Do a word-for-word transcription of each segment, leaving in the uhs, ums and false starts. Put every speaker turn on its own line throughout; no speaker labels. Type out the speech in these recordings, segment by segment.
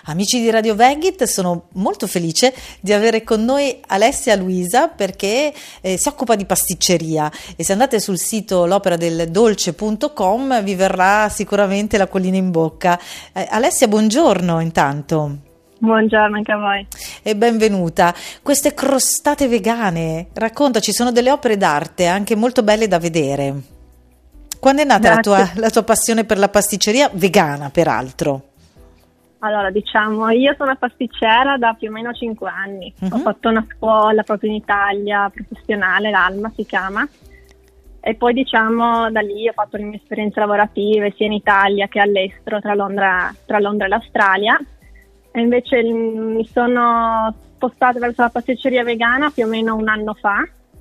Amici di Radio Veggit, sono molto felice di avere con noi Alessia Luisa perché eh, si occupa di pasticceria e se andate sul sito l'opera del dolce punto com vi verrà sicuramente l'acquolina in bocca. Eh, Alessia, buongiorno intanto.
Buongiorno anche a voi.
E benvenuta. Queste crostate vegane, raccontaci, sono delle opere d'arte anche molto belle da vedere. Quando è nata la tua, la tua passione per la pasticceria vegana, peraltro?
Allora, diciamo, io sono pasticcera da più o meno cinque anni. Uh-huh. Ho fatto una scuola proprio in Italia, professionale, l'Alma si chiama. E poi, diciamo, da lì ho fatto le mie esperienze lavorative sia in Italia che all'estero, tra Londra, tra Londra e l'Australia. E invece mi sono spostata verso la pasticceria vegana più o meno un anno fa.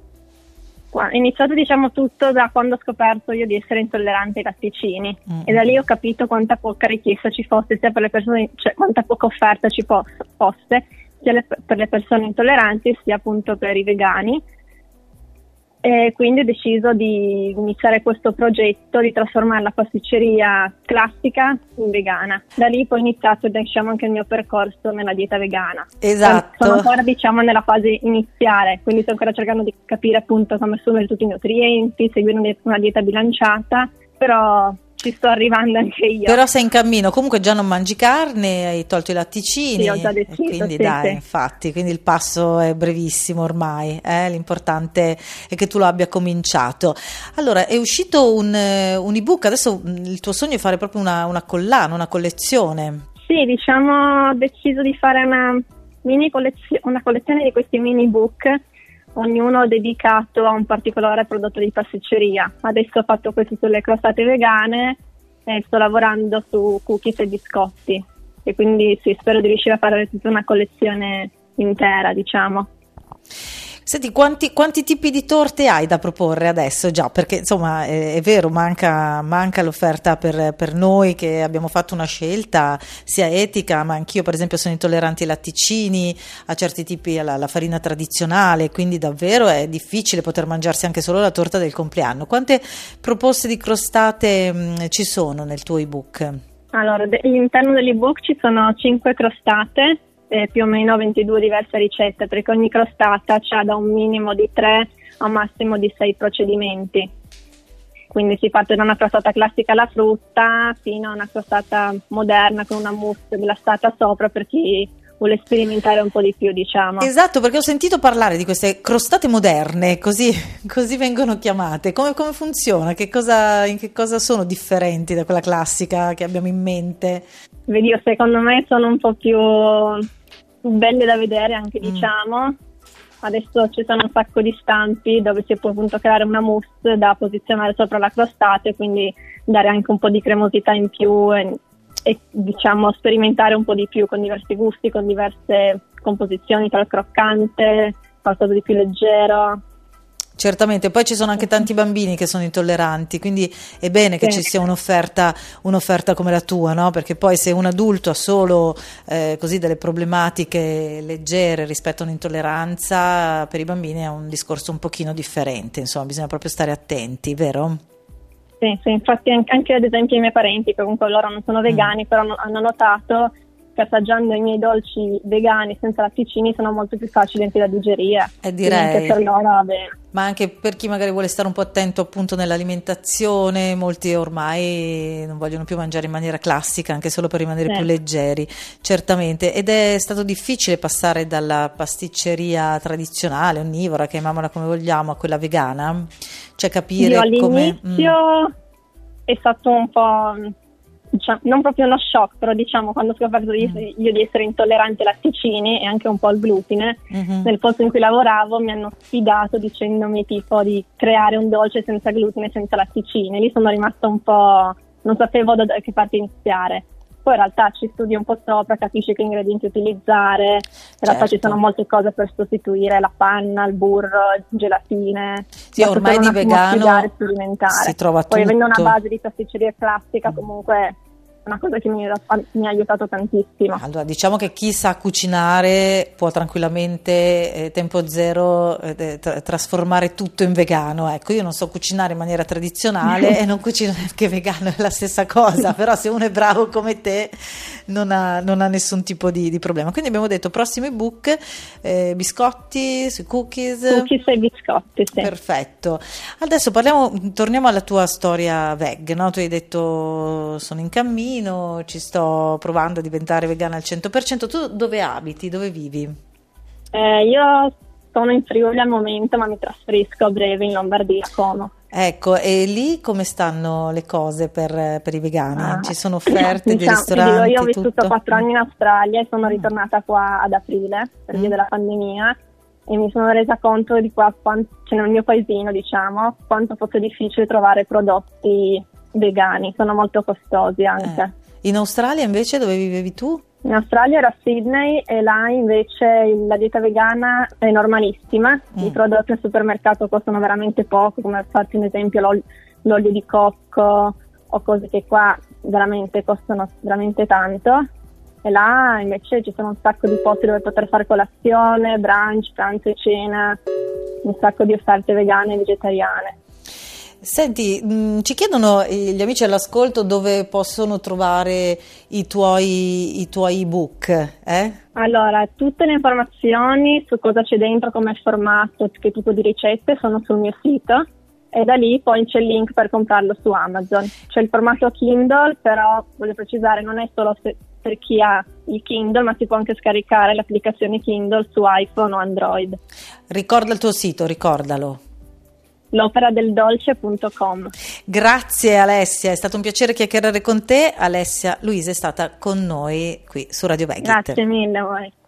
È iniziato, diciamo, tutto da quando ho scoperto io di essere intollerante ai latticini mm. e da lì ho capito quanta poca richiesta ci fosse sia per le persone, cioè quanta poca offerta ci fosse sia le, per le persone intolleranti sia appunto per i vegani. E quindi ho deciso di iniziare questo progetto di trasformare la pasticceria classica in vegana. Da lì poi ho iniziato, diciamo, anche il mio percorso nella dieta vegana.
Esatto.
Sono ancora, diciamo, nella fase iniziale, quindi sto ancora cercando di capire appunto come assumere tutti i nutrienti, seguire una dieta bilanciata, però ci sto arrivando anche io.
Però sei in cammino, comunque già non mangi carne, hai tolto i latticini.
Sì, ho già deciso,
quindi
sì,
dai,
sì.
infatti, quindi il passo è brevissimo ormai, eh? L'importante è che tu lo abbia cominciato. Allora, è uscito un, un ebook, adesso il tuo sogno è fare proprio una, una collana, una collezione.
Sì, diciamo, ho deciso di fare una mini collezio- una collezione di questi mini book, ognuno dedicato a un particolare prodotto di pasticceria. Adesso ho fatto questo sulle crostate vegane e sto lavorando su cookies e biscotti e quindi sì, spero di riuscire a fare tutta una collezione intera, diciamo.
Senti, quanti, quanti tipi di torte hai da proporre adesso già? Perché insomma è, è vero, manca, manca l'offerta per, per noi che abbiamo fatto una scelta sia etica, ma anch'io per esempio sono intollerante ai latticini, a certi tipi, alla, alla farina tradizionale, quindi davvero è difficile poter mangiarsi anche solo la torta del compleanno. Quante proposte di crostate mh, ci sono nel tuo ebook?
Allora, de- all'interno dell'ebook ci sono cinque crostate, Eh, più o meno ventidue diverse ricette, perché ogni crostata ha da un minimo di tre a un massimo di sei procedimenti. Quindi si parte da una crostata classica alla frutta fino a una crostata moderna con una mousse glassata sopra per chi vuole sperimentare un po' di più, diciamo.
Esatto, perché ho sentito parlare di queste crostate moderne, così, così vengono chiamate. Come, come funziona? Che cosa, in che cosa sono differenti da quella classica che abbiamo in mente?
Vedi, io secondo me sono un po' più belle da vedere anche, mm. diciamo. Adesso ci sono un sacco di stampi dove si può appunto creare una mousse da posizionare sopra la crostata e quindi dare anche un po' di cremosità in più e, e diciamo sperimentare un po' di più con diversi gusti, con diverse composizioni tra il croccante, qualcosa di più leggero.
Certamente, poi ci sono anche tanti bambini che sono intolleranti, quindi è bene che
sì.
ci sia un'offerta, un'offerta come la tua, no? Perché poi se un adulto ha solo eh, così delle problematiche leggere rispetto a un'intolleranza, per i bambini è un discorso un pochino differente, insomma bisogna proprio stare attenti, vero?
Sì, sì, infatti anche ad esempio i miei parenti, che comunque loro non sono vegani, mm. però hanno notato che assaggiando i miei dolci vegani senza latticini sono molto più facili anche da digerire.
E direi.
Anche per loro, vabbè.
Ma anche per chi magari vuole stare un po' attento appunto nell'alimentazione, molti ormai non vogliono più mangiare in maniera classica, anche solo per rimanere
sì.
più leggeri, certamente. Ed è stato difficile passare dalla pasticceria tradizionale, onnivora, chiamiamola come vogliamo, a quella vegana? Cioè capire
Io
come...
all'inizio mm. è stato un po'... Diciamo, non proprio uno shock, però diciamo quando ho scoperto mm. io di essere intollerante ai latticini e anche un po' al glutine, mm-hmm. nel posto in cui lavoravo mi hanno sfidato dicendomi tipo di creare un dolce senza glutine, senza latticini. Lì sono rimasta un po', non sapevo da che parte iniziare. Poi in realtà ci studi un po' sopra, capisci che ingredienti utilizzare, in
certo.
realtà ci sono molte cose per sostituire la panna, il burro, gelatine.
Sì, ormai di vegano
sperimentare.
si trova
Poi
tutto.
avendo una base di pasticceria classica comunque una cosa che mi, mi ha aiutato tantissimo.
Allora, diciamo che chi sa cucinare può tranquillamente, eh, tempo zero, eh, tra- trasformare tutto in vegano. Ecco, io non so cucinare in maniera tradizionale e non cucino neanche vegano, è la stessa cosa, però se uno è bravo come te non ha, non ha nessun tipo di, di problema. Quindi abbiamo detto prossimo ebook, eh, biscotti, sui cookies.
Cookies e biscotti, sì.
Perfetto. Adesso parliamo, torniamo alla tua storia veg, no? Tu hai detto sono in cammino, ci sto provando a diventare vegana al cento per cento. Tu dove abiti? Dove vivi?
Eh, io sono in Friuli al momento, ma mi trasferisco a breve in Lombardia, a Como.
Ecco, e lì come stanno le cose per, per i vegani?
Ah,
Ci sono offerte
diciamo,
di ristoranti?
Dico, io ho vissuto
tutto?
quattro anni in Australia e sono ritornata qua ad aprile per via
Mm.
della pandemia e mi sono resa conto di qua, quant- cioè nel mio paesino, diciamo, quanto fosse difficile trovare prodotti vegani, sono molto costosi anche.
Eh. In Australia invece dove vivevi tu?
In Australia era Sydney e là invece la dieta vegana è normalissima,
Mm.
i prodotti al supermercato costano veramente poco, come per farti un esempio l'ol- l'olio di cocco o cose che qua veramente costano veramente tanto, e là invece ci sono un sacco di posti dove poter fare colazione, brunch, pranzo e cena, un sacco di offerte vegane e vegetariane.
Senti, mh, ci chiedono eh, gli amici all'ascolto dove possono trovare i tuoi, i tuoi ebook, eh?
Allora, tutte le informazioni su cosa c'è dentro, come formato, che tipo di ricette sono sul mio sito e da lì poi c'è il link per comprarlo su Amazon. C'è il formato Kindle, però voglio precisare, non è solo se- per chi ha il Kindle, ma si può anche scaricare l'applicazione Kindle su iPhone o Android.
Ricorda il tuo sito, ricordalo.
L'operadeldolce punto com.
Grazie Alessia, è stato un piacere chiacchierare con te. Alessia Luisa è stata con noi qui su Radio Veggie.
Grazie mille a voi.